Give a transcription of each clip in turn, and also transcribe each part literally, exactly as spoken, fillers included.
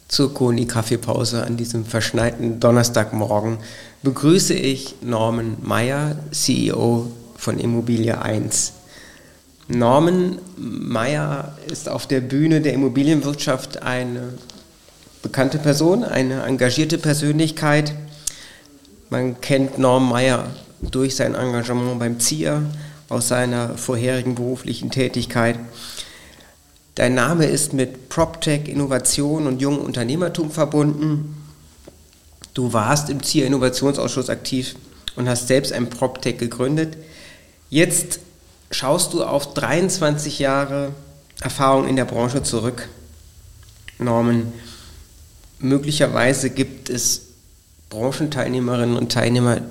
Zur Koni-Kaffeepause an diesem verschneiten Donnerstagmorgen begrüße ich Norman Maier, C E O von Immobilie eins. Norman Maier ist auf der Bühne der Immobilienwirtschaft eine bekannte Person, eine engagierte Persönlichkeit. Man kennt Norman Maier durch sein Engagement beim Z I A, aus seiner vorherigen beruflichen Tätigkeit. Dein Name ist mit PropTech, Innovation und jungem Unternehmertum verbunden. Du warst im Z I A-Innovationsausschuss aktiv und hast selbst ein PropTech gegründet. Jetzt schaust du auf dreiundzwanzig Jahre Erfahrung in der Branche zurück. Norman, möglicherweise gibt es Branchenteilnehmerinnen und Teilnehmer,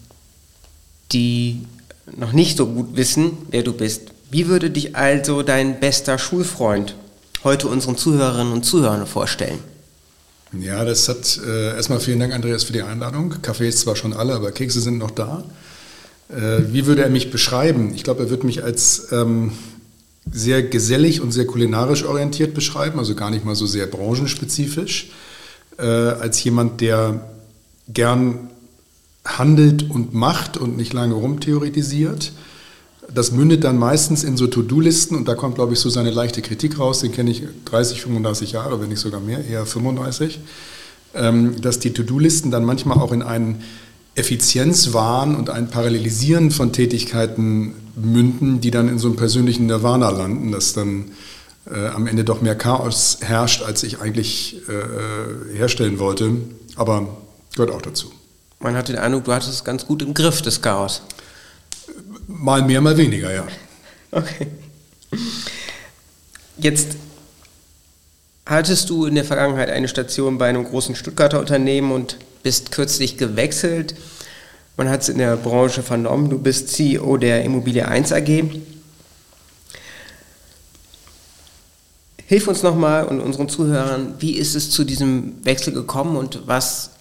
die noch nicht so gut wissen, wer du bist. Wie würde dich also dein bester Schulfreund heute unseren Zuhörerinnen und Zuhörern vorstellen? Ja, das hat äh, erstmal vielen Dank, Andreas, für die Einladung. Kaffee ist zwar schon alle, aber Kekse sind noch da. Äh, wie würde er mich beschreiben? Ich glaube, er wird mich als ähm, sehr gesellig und sehr kulinarisch orientiert beschreiben, also gar nicht mal so sehr branchenspezifisch, äh, als jemand, der gern handelt und macht und nicht lange rumtheoretisiert. Das mündet dann meistens in so To-Do-Listen und da kommt, glaube ich, so seine leichte Kritik raus, den kenne ich dreißig, fünfunddreißig Jahre, wenn nicht sogar mehr, eher fünfunddreißig, ähm, dass die To-Do-Listen dann manchmal auch in einen Effizienzwahn und ein Parallelisieren von Tätigkeiten münden, die dann in so einem persönlichen Nirvana landen, dass dann äh, am Ende doch mehr Chaos herrscht, als ich eigentlich äh, herstellen wollte, aber gehört auch dazu. Man hat den Eindruck, du hattest es ganz gut im Griff, das Chaos. Mal mehr, mal weniger, ja. Okay. Jetzt hattest du in der Vergangenheit eine Station bei einem großen Stuttgarter Unternehmen und bist kürzlich gewechselt. Man hat es in der Branche vernommen, du bist C E O der Immobilie eins A G. Hilf uns nochmal und unseren Zuhörern, wie ist es zu diesem Wechsel gekommen und was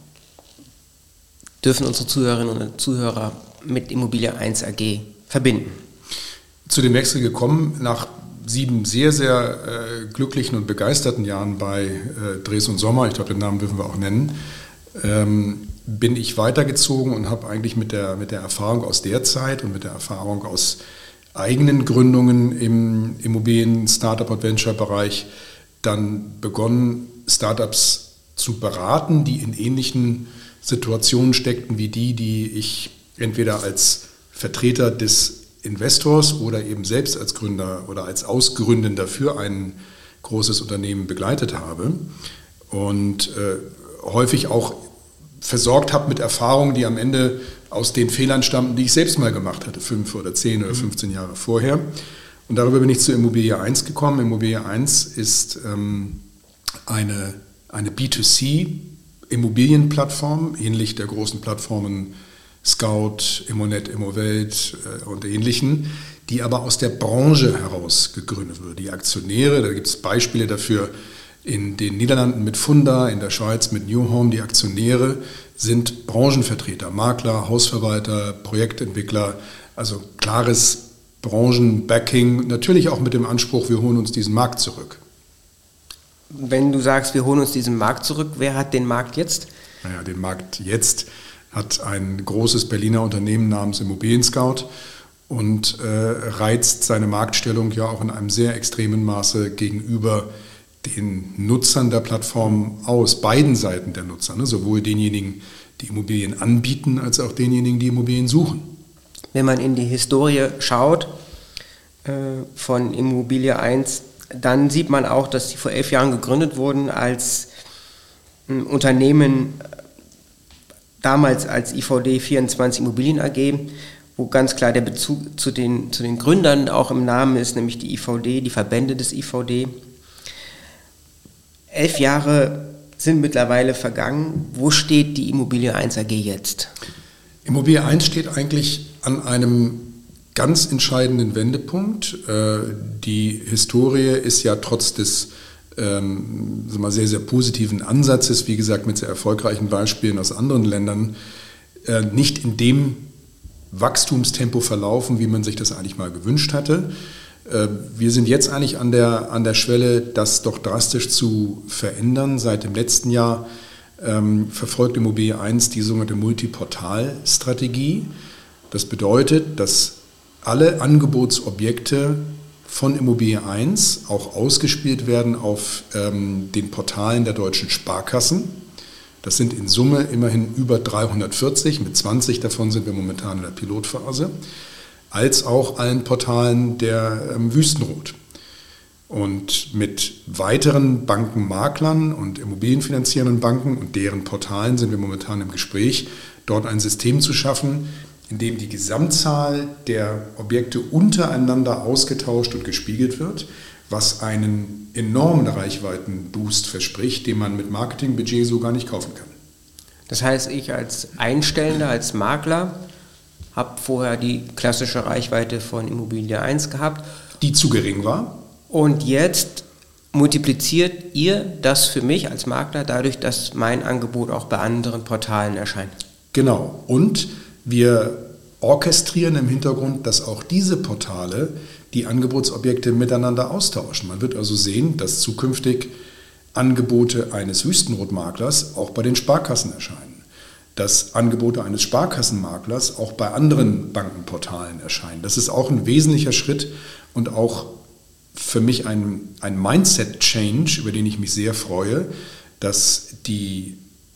dürfen unsere Zuhörerinnen und Zuhörer mit Immobilie eins A G verbinden? Zu dem Wechsel gekommen, nach sieben sehr, sehr äh, glücklichen und begeisterten Jahren bei äh, Dres und Sommer, ich glaube, den Namen dürfen wir auch nennen, ähm, bin ich weitergezogen und habe eigentlich mit der, mit der Erfahrung aus der Zeit und mit der Erfahrung aus eigenen Gründungen im Immobilien-Startup-Adventure-Bereich dann begonnen, Startups zu beraten, die in ähnlichen Situationen steckten wie die, die ich entweder als Vertreter des Investors oder eben selbst als Gründer oder als Ausgründender für ein großes Unternehmen begleitet habe und äh, häufig auch versorgt habe mit Erfahrungen, die am Ende aus den Fehlern stammten, die ich selbst mal gemacht hatte, fünf oder zehn oder fünfzehn Jahre vorher. Und darüber bin ich zu Immobilie eins gekommen. Immobilie eins ist ähm, eine, eine B zwei C Immobilienplattform, ähnlich der großen Plattformen Scout, Immonet, Immowelt äh, und ähnlichen, die aber aus der Branche heraus gegründet wurde. Die Aktionäre, da gibt es Beispiele dafür in den Niederlanden mit Funda, in der Schweiz mit New Home, die Aktionäre sind Branchenvertreter, Makler, Hausverwalter, Projektentwickler, also klares Branchenbacking, natürlich auch mit dem Anspruch, wir holen uns diesen Markt zurück. Wenn du sagst, wir holen uns diesen Markt zurück, wer hat den Markt jetzt? Naja, den Markt jetzt hat ein großes Berliner Unternehmen namens Immobilien Scout und äh, reizt seine Marktstellung ja auch in einem sehr extremen Maße gegenüber den Nutzern der Plattform aus, beiden Seiten der Nutzer, ne? Sowohl denjenigen, die Immobilien anbieten, als auch denjenigen, die Immobilien suchen. Wenn man in die Historie schaut äh, von Immobilie eins, dann sieht man auch, dass sie vor elf Jahren gegründet wurden als ein Unternehmen, damals als I V D vierundzwanzig Immobilien A G, wo ganz klar der Bezug zu den, zu den Gründern auch im Namen ist, nämlich die I V D, die Verbände des I V D. Elf Jahre sind mittlerweile vergangen. Wo steht die Immobilie eins A G jetzt? Immobilie eins steht eigentlich an einem ganz entscheidenden Wendepunkt. Die Historie ist ja trotz des ähm, sehr, sehr positiven Ansatzes, wie gesagt, mit sehr erfolgreichen Beispielen aus anderen Ländern, nicht in dem Wachstumstempo verlaufen, wie man sich das eigentlich mal gewünscht hatte. Wir sind jetzt eigentlich an der, an der Schwelle, das doch drastisch zu verändern. Seit dem letzten Jahr ähm, verfolgt Immobilie eins die sogenannte Multiportal-Strategie. Das bedeutet, dass alle Angebotsobjekte von Immobilie eins auch ausgespielt werden auf ähm, den Portalen der deutschen Sparkassen. Das sind in Summe immerhin über dreihundertvierzig, mit zwanzig davon sind wir momentan in der Pilotphase, als auch allen Portalen der ähm, Wüstenrot. Und mit weiteren Bankenmaklern und immobilienfinanzierenden Banken und deren Portalen sind wir momentan im Gespräch, dort ein System zu schaffen, in dem die Gesamtzahl der Objekte untereinander ausgetauscht und gespiegelt wird, was einen enormen Reichweitenboost verspricht, den man mit Marketingbudget so gar nicht kaufen kann. Das heißt, ich als Einstellender, als Makler, habe vorher die klassische Reichweite von Immobilie eins gehabt. Die zu gering war. Und jetzt multipliziert ihr das für mich als Makler dadurch, dass mein Angebot auch bei anderen Portalen erscheint. Genau. Und wir orchestrieren im Hintergrund, dass auch diese Portale die Angebotsobjekte miteinander austauschen. Man wird also sehen, dass zukünftig Angebote eines Wüstenrotmaklers auch bei den Sparkassen erscheinen, dass Angebote eines Sparkassenmaklers auch bei anderen Bankenportalen erscheinen. Das ist auch ein wesentlicher Schritt und auch für mich ein, ein Mindset-Change, über den ich mich sehr freue, dass die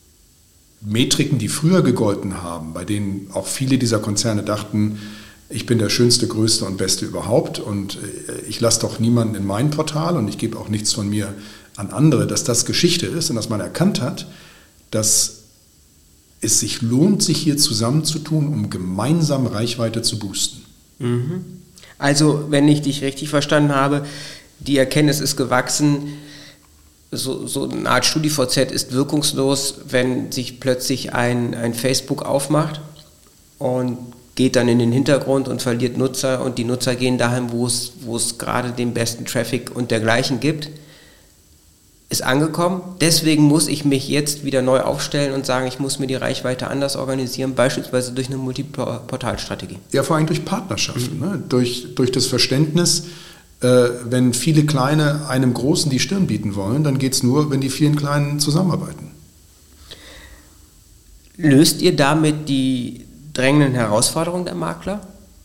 Metriken, die früher gegolten haben, bei denen auch viele dieser Konzerne dachten, ich bin der schönste, größte und beste überhaupt und ich lasse doch niemanden in mein Portal und ich gebe auch nichts von mir an andere, dass das Geschichte ist und dass man erkannt hat, dass es sich lohnt, sich hier zusammenzutun, um gemeinsam Reichweite zu boosten. Mhm. Also, wenn ich dich richtig verstanden habe, die Erkenntnis ist gewachsen, so, so eine Art StudiVZ ist wirkungslos, wenn sich plötzlich ein, ein Facebook aufmacht und geht dann in den Hintergrund und verliert Nutzer und die Nutzer gehen dahin, wo es, wo es gerade den besten Traffic und dergleichen gibt, ist angekommen. Deswegen muss ich mich jetzt wieder neu aufstellen und sagen, ich muss mir die Reichweite anders organisieren, beispielsweise durch eine Multiportalstrategie. Ja, vor allem durch Partnerschaften, mhm. ne? durch, durch das Verständnis, äh, wenn viele Kleine einem Großen die Stirn bieten wollen, dann geht es nur, wenn die vielen Kleinen zusammenarbeiten. Löst ihr damit die drängenden Herausforderungen der Makler?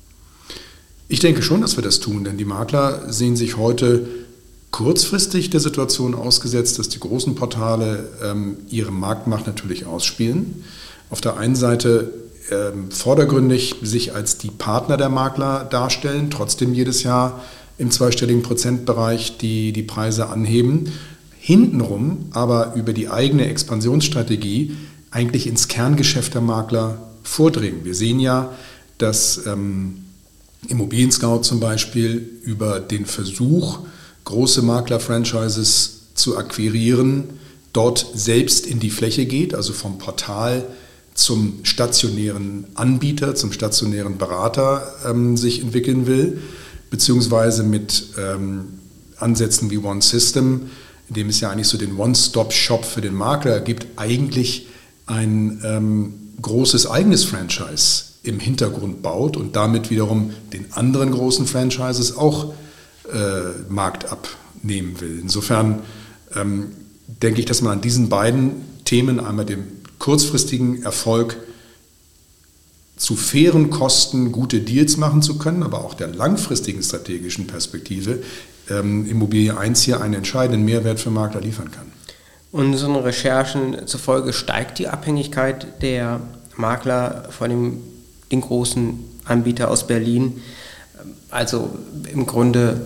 Ich denke schon, dass wir das tun, denn die Makler sehen sich heute kurzfristig der Situation ausgesetzt, dass die großen Portale ähm, ihre Marktmacht natürlich ausspielen. Auf der einen Seite ähm, vordergründig sich als die Partner der Makler darstellen, trotzdem jedes Jahr im zweistelligen Prozentbereich die, die Preise anheben, hintenrum aber über die eigene Expansionsstrategie eigentlich ins Kerngeschäft der Makler vordringen. Wir sehen ja, dass ähm, Immobilien Scout zum Beispiel über den Versuch, große Makler-Franchises zu akquirieren, dort selbst in die Fläche geht, also vom Portal zum stationären Anbieter, zum stationären Berater ähm, sich entwickeln will, beziehungsweise mit ähm, Ansätzen wie One System, in dem es ja eigentlich so den One-Stop-Shop für den Makler gibt, eigentlich ein ähm, großes eigenes Franchise im Hintergrund baut und damit wiederum den anderen großen Franchises auch äh, Markt abnehmen will. Insofern ähm, denke ich, dass man an diesen beiden Themen, einmal dem kurzfristigen Erfolg zu fairen Kosten gute Deals machen zu können, aber auch der langfristigen strategischen Perspektive, ähm, Immobilie eins hier einen entscheidenden Mehrwert für Makler liefern kann. Unseren Recherchen zufolge steigt die Abhängigkeit der Makler von dem, den großen Anbieter aus Berlin. Also im Grunde,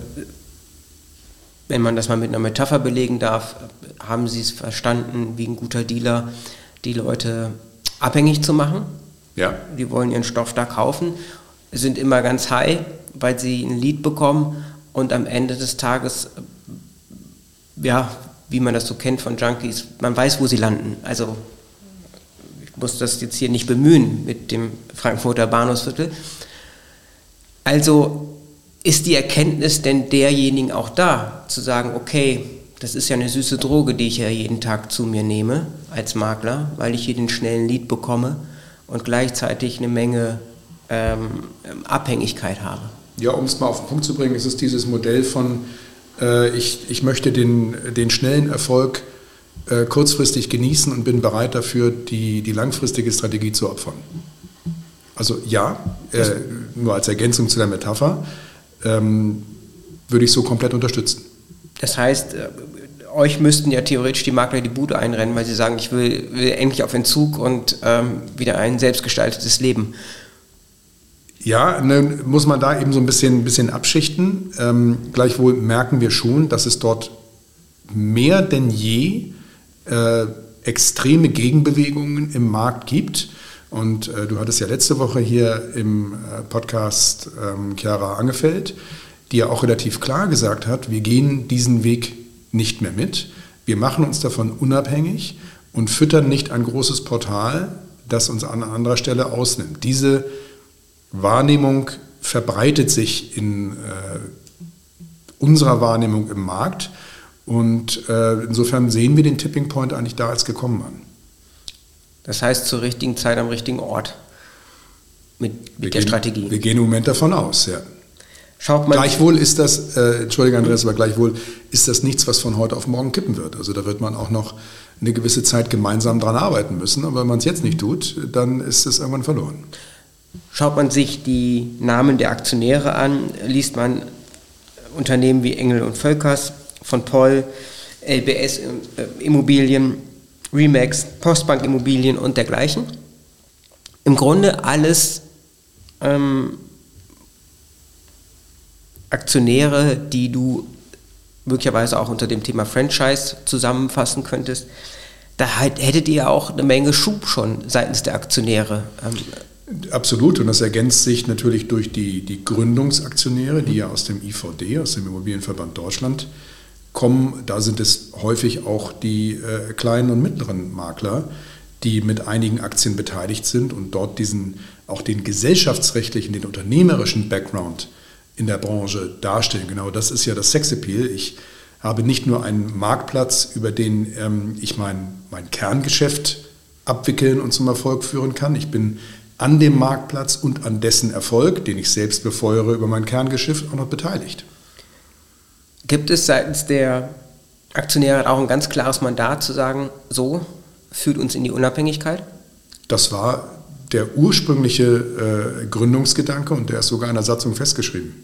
wenn man das mal mit einer Metapher belegen darf, haben sie es verstanden, wie ein guter Dealer die Leute abhängig zu machen. Ja. Die wollen ihren Stoff da kaufen, sind immer ganz high, weil sie ein Lead bekommen und am Ende des Tages, ja, wie man das so kennt von Junkies, man weiß, wo sie landen. Also ich muss das jetzt hier nicht bemühen mit dem Frankfurter Bahnhofsviertel. Also ist die Erkenntnis denn derjenigen auch da, zu sagen, okay, das ist ja eine süße Droge, die ich ja jeden Tag zu mir nehme als Makler, weil ich hier den schnellen Lead bekomme und gleichzeitig eine Menge ähm, Abhängigkeit habe. Ja, um es mal auf den Punkt zu bringen, ist es dieses Modell von, äh, ich, ich möchte den, den schnellen Erfolg äh, kurzfristig genießen und bin bereit dafür, die, die langfristige Strategie zu opfern. Also ja, äh, nur als Ergänzung zu der Metapher, ähm, würde ich so komplett unterstützen. Das heißt, äh, euch müssten ja theoretisch die Makler die Bude einrennen, weil sie sagen, ich will, will endlich auf Entzug und ähm, wieder ein selbstgestaltetes Leben. Ja, ne, muss man da eben so ein bisschen, ein bisschen abschichten. Ähm, gleichwohl merken wir schon, dass es dort mehr denn je äh, extreme Gegenbewegungen im Markt gibt. Und äh, du hattest ja letzte Woche hier im äh, Podcast ähm, Chiara Angefeld, die ja auch relativ klar gesagt hat, wir gehen diesen Weg nicht mehr mit. Wir machen uns davon unabhängig und füttern nicht ein großes Portal, das uns an anderer Stelle ausnimmt. Diese Wahrnehmung verbreitet sich in äh, unserer Wahrnehmung im Markt und äh, insofern sehen wir den Tipping Point eigentlich da als gekommen an. Das heißt zur richtigen Zeit am richtigen Ort mit, mit der gehen, Strategie. Wir gehen im Moment davon aus, ja. Schaut man gleichwohl ist das, äh, Entschuldige Andreas, aber gleichwohl ist das nichts, was von heute auf morgen kippen wird. Also da wird man auch noch eine gewisse Zeit gemeinsam dran arbeiten müssen. Aber wenn man es jetzt nicht tut, dann ist es irgendwann verloren. Schaut man sich die Namen der Aktionäre an, liest man Unternehmen wie Engel und Völkers, von Poll, L B S Immobilien, Remax, Postbank Immobilien und dergleichen. Im Grunde alles ähm, Aktionäre, die du möglicherweise auch unter dem Thema Franchise zusammenfassen könntest. Da hättet ihr auch eine Menge Schub schon seitens der Aktionäre. Absolut, und das ergänzt sich natürlich durch die, die Gründungsaktionäre, die ja aus dem I V D, aus dem Immobilienverband Deutschland, kommen. Da sind es häufig auch die äh, kleinen und mittleren Makler, die mit einigen Aktien beteiligt sind und dort diesen auch den gesellschaftsrechtlichen, den unternehmerischen Background in der Branche darstellen. Genau, das ist ja das Sexappeal. Ich habe nicht nur einen Marktplatz, über den ähm, ich mein, mein Kerngeschäft abwickeln und zum Erfolg führen kann. Ich bin an dem Marktplatz und an dessen Erfolg, den ich selbst befeuere, über mein Kerngeschäft auch noch beteiligt. Gibt es seitens der Aktionäre auch ein ganz klares Mandat zu sagen, so führt uns in die Unabhängigkeit? Das war der ursprüngliche äh, Gründungsgedanke und der ist sogar in der Satzung festgeschrieben.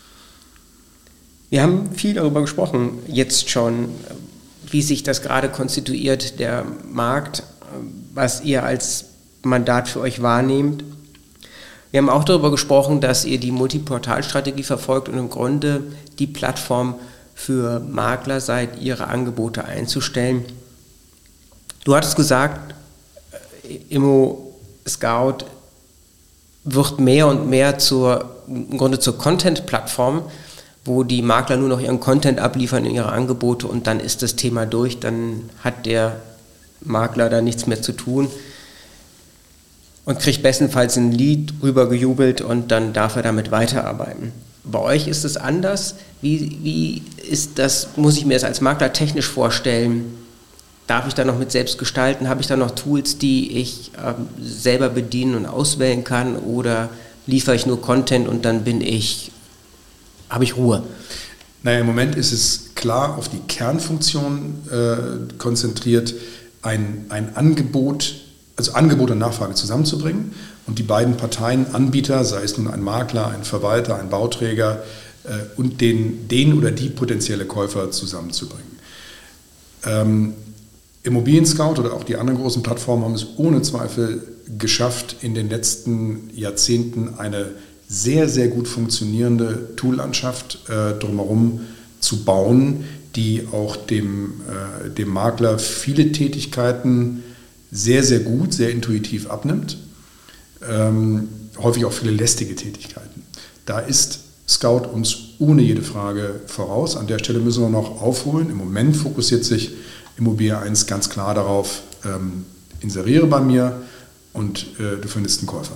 Wir haben viel darüber gesprochen, jetzt schon, wie sich das gerade konstituiert, der Markt, was ihr als Mandat für euch wahrnehmt. Wir haben auch darüber gesprochen, dass ihr die Multiportalstrategie verfolgt und im Grunde die Plattform für Makler seid, ihre Angebote einzustellen. Du hattest gesagt, Immo Scout wird mehr und mehr zur, im Grunde zur Content-Plattform, wo die Makler nur noch ihren Content abliefern in ihre Angebote und dann ist das Thema durch, dann hat der Makler da nichts mehr zu tun und kriegt bestenfalls ein Lead rübergejubelt und dann darf er damit weiterarbeiten. Bei euch ist es anders. Wie, wie ist das, muss ich mir das als Makler technisch vorstellen? Darf ich da noch mit selbst gestalten? Habe ich da noch Tools, die ich ähm, selber bedienen und auswählen kann? Oder liefere ich nur Content und dann bin ich, habe ich Ruhe? Naja, im Moment ist es klar auf die Kernfunktion äh, konzentriert, ein, ein Angebot, also Angebot und Nachfrage zusammenzubringen und die beiden Parteien, Anbieter, sei es nun ein Makler, ein Verwalter, ein Bauträger äh, und den, den oder die potenzielle Käufer zusammenzubringen. Ähm, Immobilien Scout oder auch die anderen großen Plattformen haben es ohne Zweifel geschafft, in den letzten Jahrzehnten eine sehr, sehr gut funktionierende Toollandschaft äh, drumherum zu bauen, die auch dem, äh, dem Makler viele Tätigkeiten sehr, sehr gut, sehr intuitiv abnimmt. Ähm, häufig auch viele lästige Tätigkeiten. Da ist Scout uns ohne jede Frage voraus. An der Stelle müssen wir noch aufholen. Im Moment fokussiert sich Immobilia eins ganz klar darauf, ähm, inseriere bei mir und äh, du findest einen Käufer.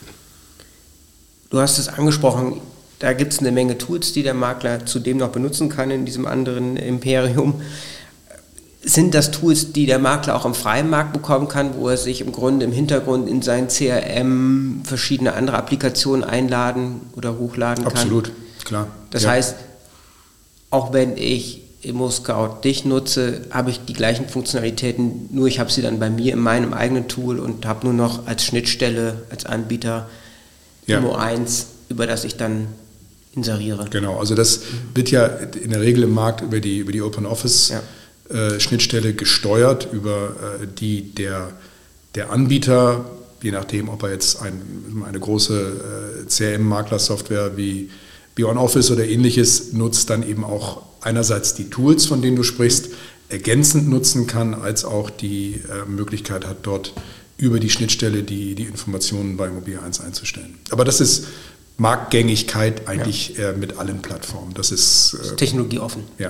Du hast es angesprochen, da gibt es eine Menge Tools, die der Makler zudem noch benutzen kann in diesem anderen Imperium. sind das Tools, die der Makler auch im freien Markt bekommen kann, wo er sich im Grunde im Hintergrund in sein C R M verschiedene andere Applikationen einladen oder hochladen kann? Absolut, klar. Das ja. heißt, auch wenn ich ImmoScout dich nutze, habe ich die gleichen Funktionalitäten, nur ich habe sie dann bei mir in meinem eigenen Tool und habe nur noch als Schnittstelle, als Anbieter ja. Immo eins, über das ich dann inseriere. Genau, also das wird ja in der Regel im Markt über die, über die Open Office ja. äh, Schnittstelle gesteuert, über äh, die der, der Anbieter, je nachdem, ob er jetzt ein, eine große äh, C R M-Makler-Software wie, wie OnOffice oder ähnliches nutzt, dann eben auch einerseits die Tools, von denen du sprichst, ergänzend nutzen kann, als auch die äh, Möglichkeit hat, dort über die Schnittstelle die, die Informationen bei Immobilie eins einzustellen. Aber das ist Marktgängigkeit eigentlich ja. äh, mit allen Plattformen. Das ist, äh, ist technologieoffen. Ja.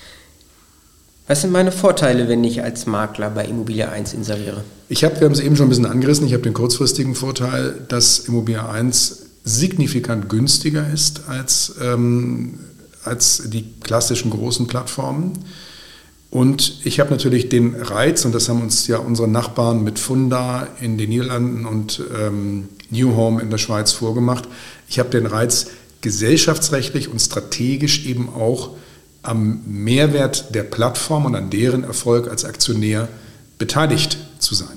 Was sind meine Vorteile, wenn ich als Makler bei Immobilie eins inseriere? Ich habe, wir haben es eben schon ein bisschen angerissen, ich habe den kurzfristigen Vorteil, dass Immobilie eins signifikant günstiger ist als, ähm, als die klassischen großen Plattformen. Und ich habe natürlich den Reiz, und das haben uns ja unsere Nachbarn mit Funda in den Niederlanden und ähm, New Home in der Schweiz vorgemacht. Ich habe den Reiz, gesellschaftsrechtlich und strategisch eben auch am Mehrwert der Plattform und an deren Erfolg als Aktionär beteiligt zu sein.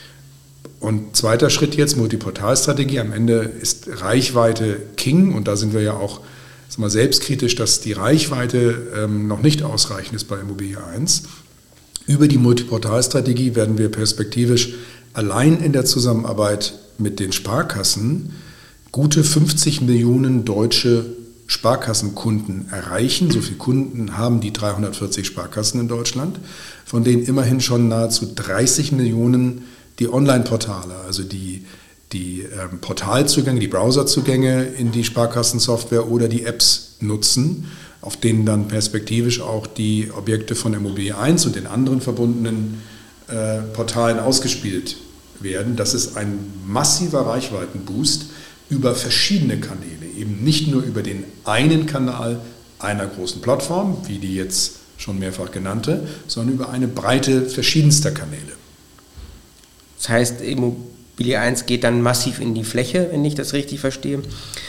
Und zweiter Schritt jetzt, Multiportalstrategie. Am Ende ist Reichweite King, und da sind wir ja auch sag mal, selbstkritisch, dass die Reichweite ähm, noch nicht ausreichend ist bei Immobilie eins. Über die Multiportalstrategie werden wir perspektivisch allein in der Zusammenarbeit mit den Sparkassen gute fünfzig Millionen deutsche Sparkassenkunden erreichen. So viele Kunden haben die dreihundertvierzig Sparkassen in Deutschland, von denen immerhin schon nahezu dreißig Millionen die Online-Portale, also die, die ähm, Portalzugänge, die Browserzugänge in die Sparkassensoftware oder die Apps nutzen, auf denen dann perspektivisch auch die Objekte von Immobilie eins und den anderen verbundenen äh, Portalen ausgespielt werden. Das ist ein massiver Reichweitenboost über verschiedene Kanäle, eben nicht nur über den einen Kanal einer großen Plattform, wie die jetzt schon mehrfach genannte, sondern über eine Breite verschiedenster Kanäle. Das heißt, Immobilie eins geht dann massiv in die Fläche, wenn ich das richtig verstehe.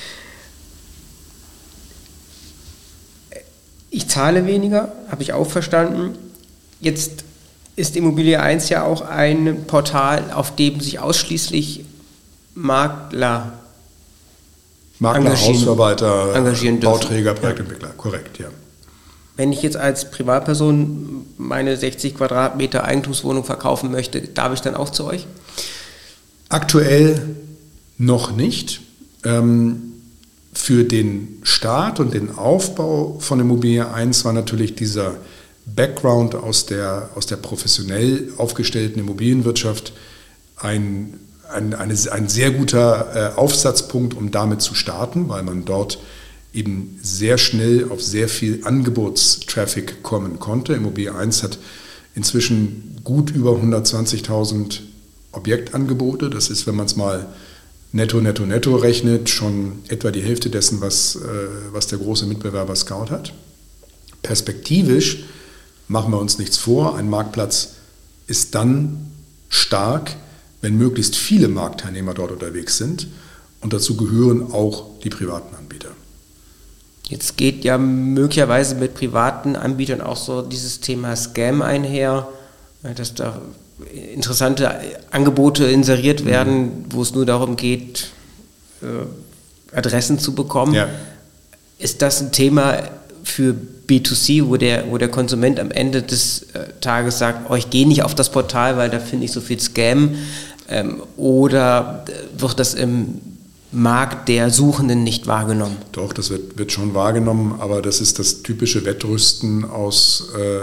Ich zahle weniger, habe ich auch verstanden. Jetzt ist Immobilie eins ja auch ein Portal, auf dem sich ausschließlich Makler Makler, engagieren, Hausverwalter, engagieren Bauträger, Projektentwickler, ja. Korrekt, ja. Wenn ich jetzt als Privatperson meine sechzig Quadratmeter Eigentumswohnung verkaufen möchte, darf ich dann auch zu euch? Aktuell noch nicht. Ähm, für den Start und den Aufbau von Immobilie eins war natürlich dieser Background aus der, aus der professionell aufgestellten Immobilienwirtschaft ein Ein, eine, ein sehr guter äh, Aufsatzpunkt, um damit zu starten, weil man dort eben sehr schnell auf sehr viel Angebotstraffic kommen konnte. Immobilie eins hat inzwischen gut über hundertzwanzigtausend Objektangebote. Das ist, wenn man es mal netto, netto, netto rechnet, schon etwa die Hälfte dessen, was, äh, was der große Mitbewerber Scout hat. Perspektivisch machen wir uns nichts vor. Ein Marktplatz ist dann stark, wenn möglichst viele Marktteilnehmer dort unterwegs sind, und dazu gehören auch die privaten Anbieter. Jetzt geht ja möglicherweise mit privaten Anbietern auch so dieses Thema Scam einher, dass da interessante Angebote inseriert werden, mhm. wo es nur darum geht, Adressen zu bekommen. Ja. Ist das ein Thema für B zwei C, wo der, wo der Konsument am Ende des äh, Tages sagt, oh, ich gehe nicht auf das Portal, weil da finde ich so viel Scam, ähm, oder wird das im Markt der Suchenden nicht wahrgenommen? Doch, das wird, wird schon wahrgenommen, aber das ist das typische Wettrüsten aus äh,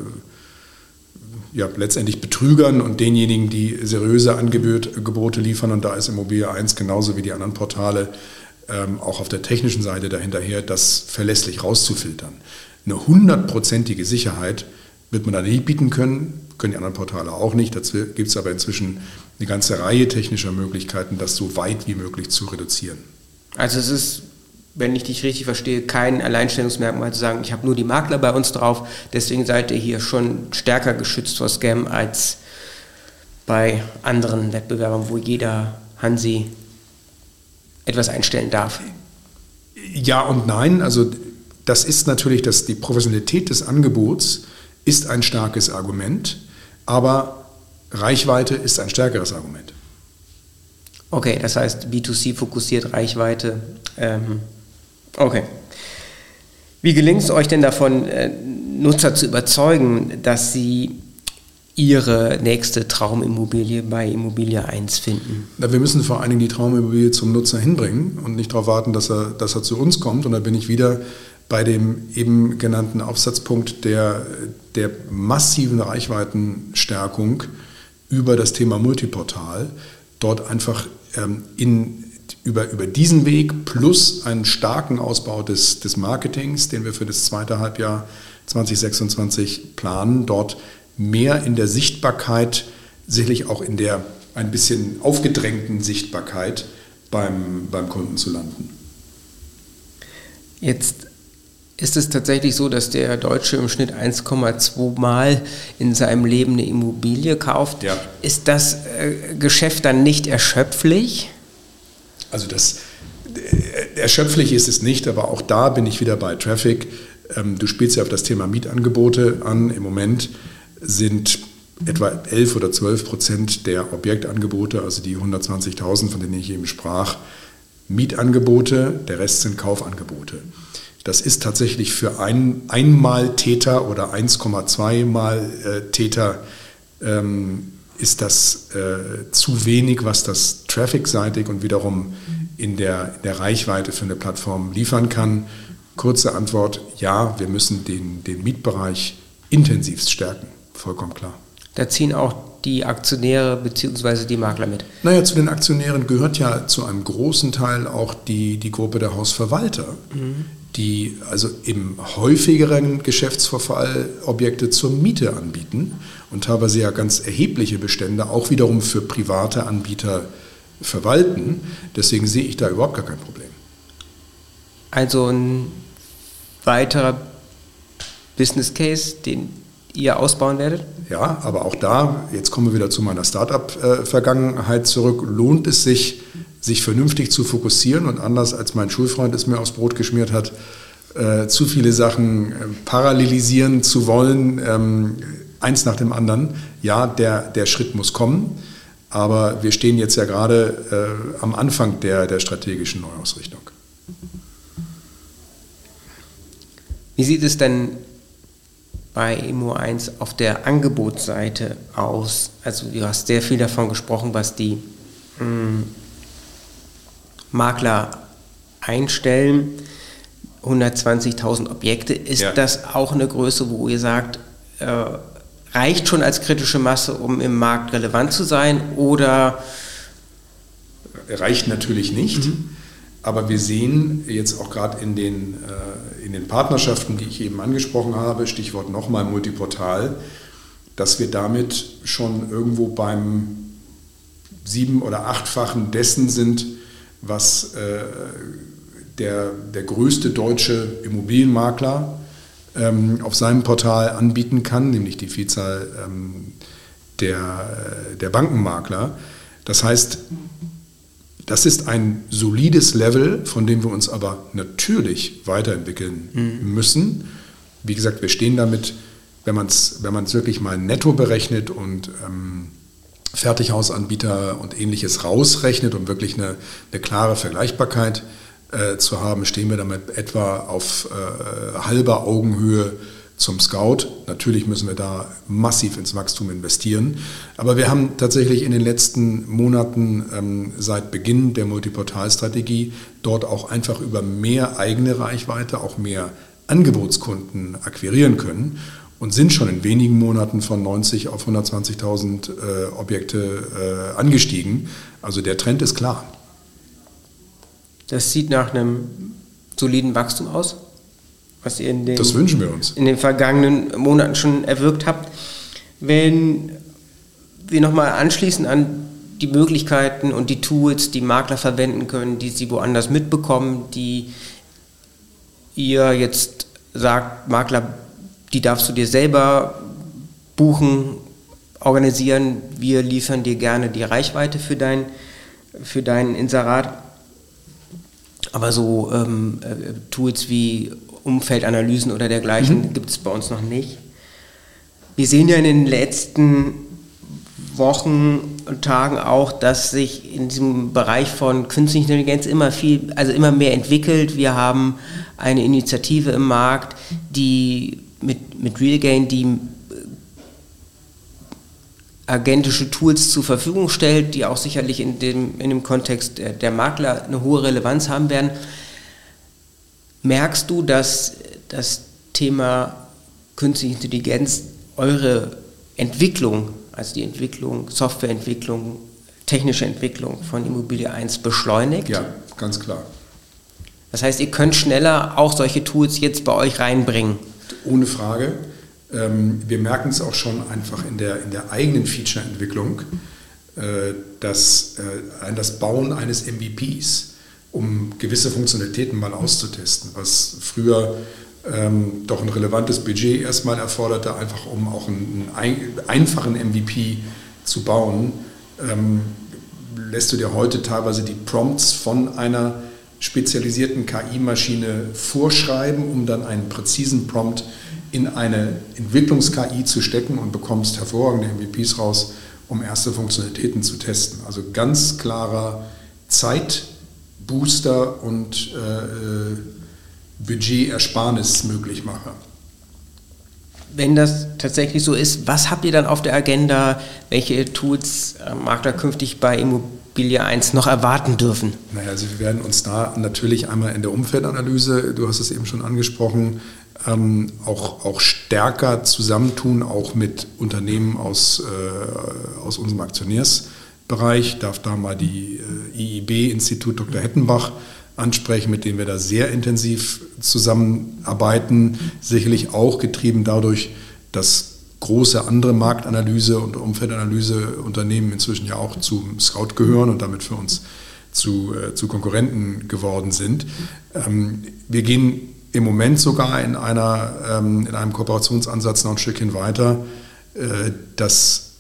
ja, letztendlich Betrügern und denjenigen, die seriöse Angebote liefern, und da ist Immobilie eins genauso wie die anderen Portale ähm, auch auf der technischen Seite dahinterher, das verlässlich rauszufiltern. Eine hundertprozentige Sicherheit wird man da nie bieten können, können die anderen Portale auch nicht. Dazu gibt es aber inzwischen eine ganze Reihe technischer Möglichkeiten, das so weit wie möglich zu reduzieren. Also es ist wenn ich dich richtig verstehe, kein Alleinstellungsmerkmal zu sagen, ich habe nur die Makler bei uns drauf, deswegen seid ihr hier schon stärker geschützt vor Scam als bei anderen Wettbewerbern, wo jeder Hansi etwas einstellen darf. Ja und nein, also das ist natürlich, dass die Professionalität des Angebots ist ein starkes Argument, aber Reichweite ist ein stärkeres Argument. Okay, das heißt B zwei C fokussiert Reichweite. Ähm, okay. Wie gelingt es euch denn davon, äh, Nutzer zu überzeugen, dass sie ihre nächste Traumimmobilie bei Immobilie eins finden? Na, wir müssen vor allen Dingen die Traumimmobilie zum Nutzer hinbringen und nicht darauf warten, dass er, dass er zu uns kommt. Und da bin ich wieder bei dem eben genannten Aufsatzpunkt der, der massiven Reichweitenstärkung über das Thema Multiportal. Dort einfach ähm, in, über, über diesen Weg plus einen starken Ausbau des, des Marketings, den wir für das zweite Halbjahr zwanzig sechsundzwanzig planen, dort mehr in der Sichtbarkeit, sicherlich auch in der ein bisschen aufgedrängten Sichtbarkeit beim, beim Kunden zu landen. Jetzt ist es tatsächlich so, dass der Deutsche im Schnitt eins Komma zwei Mal in seinem Leben eine Immobilie kauft. Ja. Ist das äh, Geschäft dann nicht erschöpflich? Also das äh, erschöpflich ist es nicht, aber auch da bin ich wieder bei Traffic. Ähm, du spielst ja auf das Thema Mietangebote an. Im Moment sind etwa elf oder zwölf Prozent der Objektangebote, also die hundertzwanzigtausend, von denen ich eben sprach, Mietangebote, der Rest sind Kaufangebote. Das ist tatsächlich für ein Einmal-Täter oder eins Komma zwei Mal äh, Täter ähm, ist das äh, zu wenig, was das Traffic-seitig und wiederum in der, in der Reichweite für eine Plattform liefern kann. Kurze Antwort, ja, wir müssen den, den Mietbereich intensivst stärken, vollkommen klar. Da ziehen auch die Aktionäre bzw. die Makler mit? Naja, zu den Aktionären gehört ja zu einem großen Teil auch die, die Gruppe der Hausverwalter, mhm. die also im häufigeren Geschäftsverfall Objekte zur Miete anbieten und teilweise ja ganz erhebliche Bestände auch wiederum für private Anbieter verwalten. Deswegen sehe ich da überhaupt gar kein Problem. Also ein weiterer Business Case, den ihr ausbauen werdet? Ja, aber auch da, jetzt kommen wir wieder zu meiner Start-up-Vergangenheit zurück, lohnt es sich, sich vernünftig zu fokussieren und anders als mein Schulfreund es mir aufs Brot geschmiert hat, äh, zu viele Sachen äh, parallelisieren zu wollen, ähm, eins nach dem anderen. Ja, der, der Schritt muss kommen, aber wir stehen jetzt ja gerade äh, am Anfang der, der strategischen Neuausrichtung. Wie sieht es denn bei Immo eins auf der Angebotsseite aus? Also du hast sehr viel davon gesprochen, was die mh, Makler einstellen. hundertzwanzigtausend Objekte. Ist ja. das auch eine Größe, wo ihr sagt, äh, reicht schon als kritische Masse, um im Markt relevant zu sein? Oder? Reicht natürlich nicht. Mhm. Aber wir sehen jetzt auch gerade in den, äh, in den Partnerschaften, die ich eben angesprochen habe, Stichwort nochmal Multiportal, dass wir damit schon irgendwo beim sieben- oder achtfachen dessen sind, was äh, der, der größte deutsche Immobilienmakler ähm, auf seinem Portal anbieten kann, nämlich die Vielzahl ähm, der, der Bankenmakler. Das heißt, das ist ein solides Level, von dem wir uns aber natürlich weiterentwickeln mhm. müssen. Wie gesagt, wir stehen damit, wenn man es wenn man es wirklich mal netto berechnet und ähm, Fertighausanbieter und Ähnliches rausrechnet, um wirklich eine, eine klare Vergleichbarkeit äh, zu haben, stehen wir damit etwa auf äh, halber Augenhöhe zum Scout. Natürlich müssen wir da massiv ins Wachstum investieren. Aber wir haben tatsächlich in den letzten Monaten ähm, seit Beginn der Multiportalstrategie dort auch einfach über mehr eigene Reichweite, auch mehr Angebotskunden akquirieren können und sind schon in wenigen Monaten von neunzig auf hundertzwanzigtausend äh, Objekte äh, angestiegen. Also der Trend ist klar. Das sieht nach einem soliden Wachstum aus, was ihr in den, das wünschen wir uns. in den vergangenen Monaten schon erwirkt habt. Wenn wir nochmal anschließen an die Möglichkeiten und die Tools, die Makler verwenden können, die sie woanders mitbekommen, die ihr jetzt sagt, Makler, die darfst du dir selber buchen, organisieren, wir liefern dir gerne die Reichweite für dein, für dein Inserat. Aber so ähm, äh, Tools wie Umfeldanalysen oder dergleichen mhm. gibt es bei uns noch nicht. Wir sehen ja in den letzten Wochen und Tagen auch, dass sich in diesem Bereich von künstlicher Intelligenz immer viel, also immer mehr entwickelt. Wir haben eine Initiative im Markt, die mit, mit RealGain, die agentische Tools zur Verfügung stellt, die auch sicherlich in dem, in dem Kontext der, der Makler eine hohe Relevanz haben werden. Merkst du, dass das Thema künstliche Intelligenz eure Entwicklung, also die Entwicklung, Softwareentwicklung, technische Entwicklung von Immobilie eins beschleunigt? Ja, ganz klar. Das heißt, ihr könnt schneller auch solche Tools jetzt bei euch reinbringen? Ohne Frage. Wir merken es auch schon einfach in der, in der eigenen Feature-Entwicklung, dass das Bauen eines M V Ps, um gewisse Funktionalitäten mal auszutesten, was früher ähm, doch ein relevantes Budget erstmal erforderte, einfach um auch einen, einen einfachen M V P zu bauen, ähm, lässt du dir heute teilweise die Prompts von einer spezialisierten K I-Maschine vorschreiben, um dann einen präzisen Prompt in eine Entwicklungs-K I zu stecken und bekommst hervorragende M V Ps raus, um erste Funktionalitäten zu testen. Also ganz klarer Zeitbooster und äh, Budgetersparnis-Möglichmacher. Wenn das tatsächlich so ist, was habt ihr dann auf der Agenda? Welche Tools äh, Makler künftig bei Immobilie eins noch erwarten dürfen? Naja, also wir werden uns da natürlich einmal in der Umfeldanalyse, du hast es eben schon angesprochen, ähm, auch, auch stärker zusammentun, auch mit Unternehmen aus, äh, aus unserem Aktionärsbereich. Ich darf da mal die äh, I I B, Institut Doktor Hettenbach, ansprechen, mit denen wir da sehr intensiv zusammenarbeiten, sicherlich auch getrieben dadurch, dass große andere Marktanalyse- und Umfeldanalyseunternehmen inzwischen ja auch zum Scout gehören und damit für uns zu, äh, zu Konkurrenten geworden sind. Ähm, wir gehen im Moment sogar in, einer, ähm, in einem Kooperationsansatz noch ein Stückchen weiter, äh, dass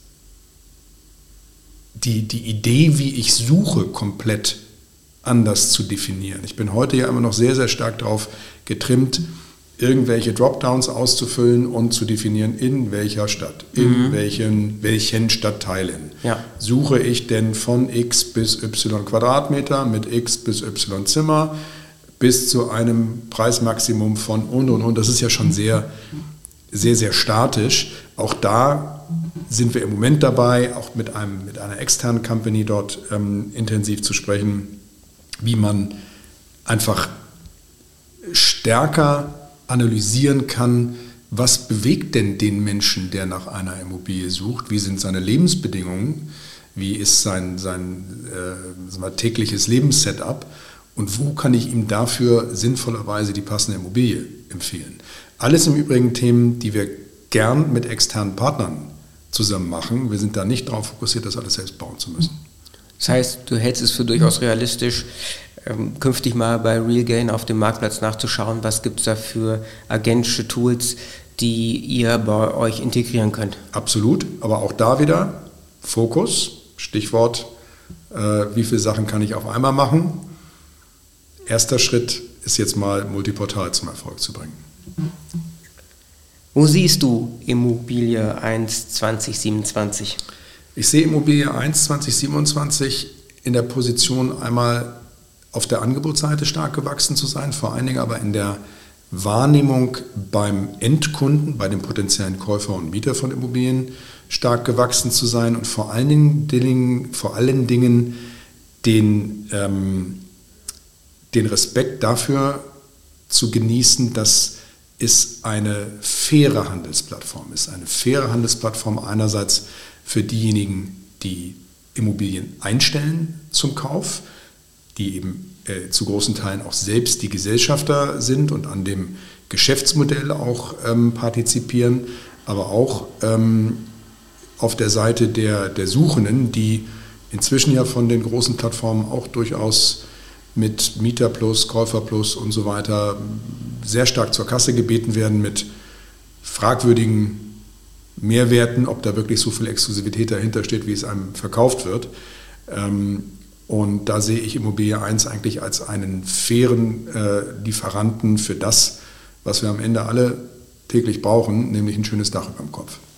die, die Idee, wie ich suche, komplett anders zu definieren. Ich bin heute ja immer noch sehr, sehr stark darauf getrimmt, irgendwelche Dropdowns auszufüllen und zu definieren, in welcher Stadt, in mhm. welchen, welchen Stadtteilen ja. suche ich denn von X bis Y Quadratmeter mit X bis Y Zimmer bis zu einem Preismaximum von und und und. Das ist ja schon sehr, sehr, sehr statisch. Auch da sind wir im Moment dabei, auch mit, einem, mit einer externen Company dort ähm, intensiv zu sprechen, wie man einfach stärker analysieren kann, was bewegt denn den Menschen, der nach einer Immobilie sucht, wie sind seine Lebensbedingungen, wie ist sein, sein äh, tägliches Lebenssetup und wo kann ich ihm dafür sinnvollerweise die passende Immobilie empfehlen. Alles im Übrigen Themen, die wir gern mit externen Partnern zusammen machen. Wir sind da nicht darauf fokussiert, das alles selbst bauen zu müssen. Das heißt, du hältst es für durchaus realistisch, ähm, künftig mal bei RealGain auf dem Marktplatz nachzuschauen, was gibt es da für agentische Tools, die ihr bei euch integrieren könnt? Absolut, aber auch da wieder Fokus, Stichwort, äh, wie viele Sachen kann ich auf einmal machen? Erster Schritt ist jetzt mal Multiportal zum Erfolg zu bringen. Wo siehst du Immobilie eins zwanzig siebenundzwanzig? Ich sehe Immobilie eins zwanzig siebenundzwanzig in der Position, einmal auf der Angebotsseite stark gewachsen zu sein, vor allen Dingen aber in der Wahrnehmung beim Endkunden, bei dem potenziellen Käufer und Mieter von Immobilien stark gewachsen zu sein und vor allen Dingen, vor allen Dingen den, ähm, den Respekt dafür zu genießen, dass es eine faire Handelsplattform ist. Eine faire Handelsplattform einerseits für diejenigen, die Immobilien einstellen zum Kauf, die eben äh, zu großen Teilen auch selbst die Gesellschafter sind und an dem Geschäftsmodell auch ähm, partizipieren, aber auch ähm, auf der Seite der, der Suchenden, die inzwischen ja von den großen Plattformen auch durchaus mit Mieter Plus, Käufer Plus und so weiter sehr stark zur Kasse gebeten werden mit fragwürdigen Mehrwerten, ob da wirklich so viel Exklusivität dahinter steht, wie es einem verkauft wird. Und da sehe ich Immobilie eins eigentlich als einen fairen Lieferanten für das, was wir am Ende alle täglich brauchen, nämlich ein schönes Dach über dem Kopf.